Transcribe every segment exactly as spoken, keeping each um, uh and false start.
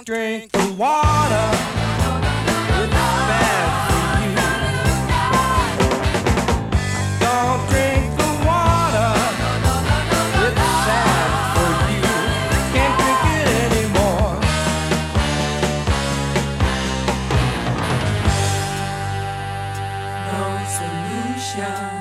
Don't drink the water. It's bad for you. Don't drink the water. It's sad for you. Can't drink it anymore. No solution.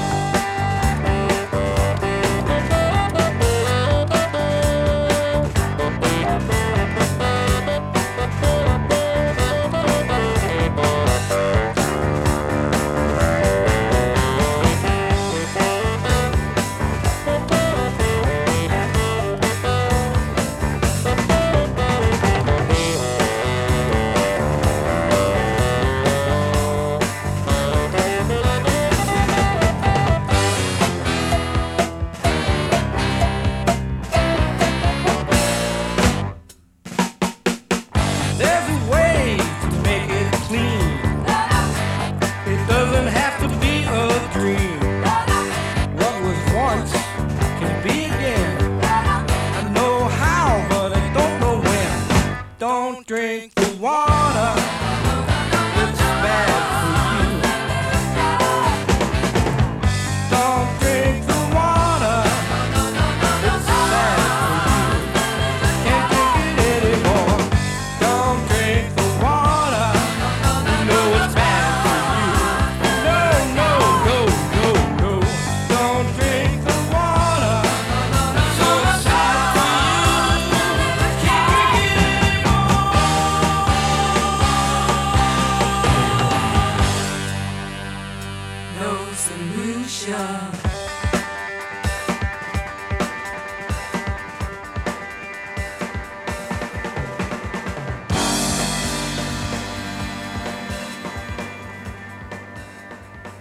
There's a way to make it clean. It doesn't have to be a dream. What was once can be again. I know how, but I don't know when. Don't drink the water. It's bad for you. Don't drink the water. It's bad for you. Can't drink it anymore. Don't drink the water. You know it's bad for you. No, no, no, no, no. Don't drink the water. So sad for you. Can't drink it anymore. No solution.